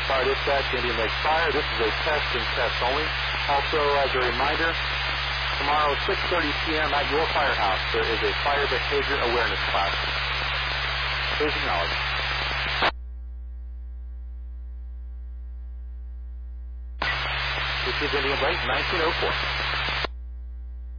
Fire Dispatch, Indian Lake Fire. This is a test and test only. Also, as a reminder, tomorrow 6:30 p.m. at your firehouse, there is a fire behavior awareness class. Please acknowledge. This is Indian Lake 1904.